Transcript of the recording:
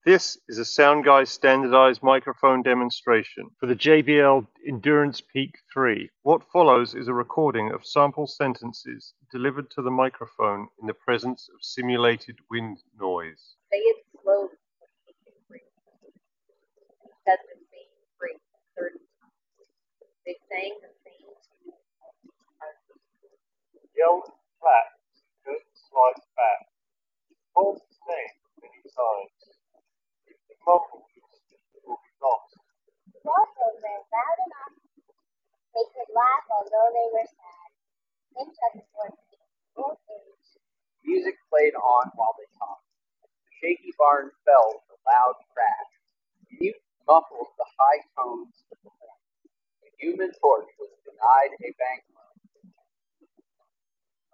This is a SoundGuy standardized microphone demonstration for the JBL Endurance Peak 3. What follows is a recording of sample sentences delivered to the microphone in the presence of simulated wind noise. Say it slowly when you breathe. Said the same phrase 30 times. They sang the same tune multiple times. Yelled flat, good slice back. Called his name many times. If the mumble it will be lost. Also ran loud enough they could laugh although they were sad. Pinch up toward old age. Music played on while they talked. The shaky barn fell with a loud crash. Mute muffled the high tones of the horn. The Human Torch was denied a banquet.